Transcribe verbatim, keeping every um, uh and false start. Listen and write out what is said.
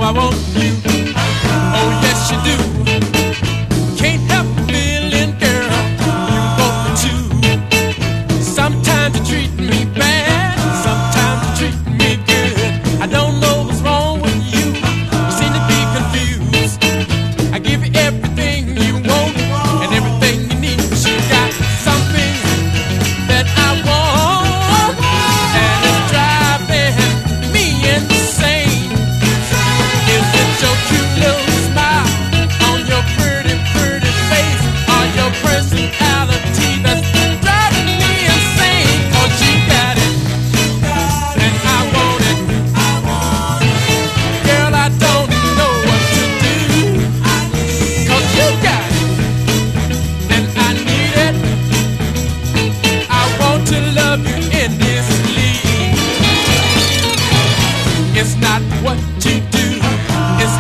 I want you. Oh yes you do. Can't help feeling, girl, you want me to. Sometimes you treat me bad, sometimes you treat me good. I don't know what's wrong with you. You seem to be confused. I give you everything you want and everything you need, but you got something that I want, and it's driving me insane. Is it your cute little smile on your pretty, pretty face, or your personality that's driving me insane? 'Cause you got it, and I want it. Girl, I don't know what to do, 'cause you got it, and I need it. I want to love you endlessly. It's not what you